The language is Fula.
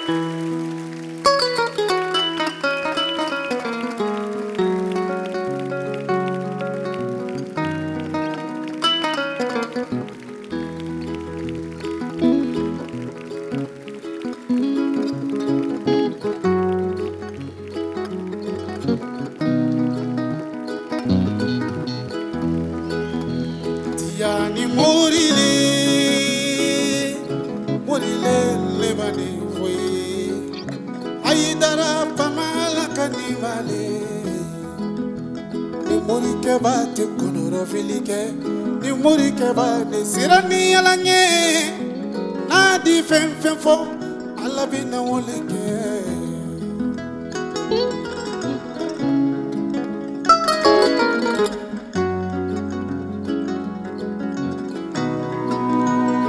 Yani morile lebani foi aidara pamala kanimale ni mori ke ba te konora filike ni mori ke ba ne sirani alanye na di fem fo ala bina woleke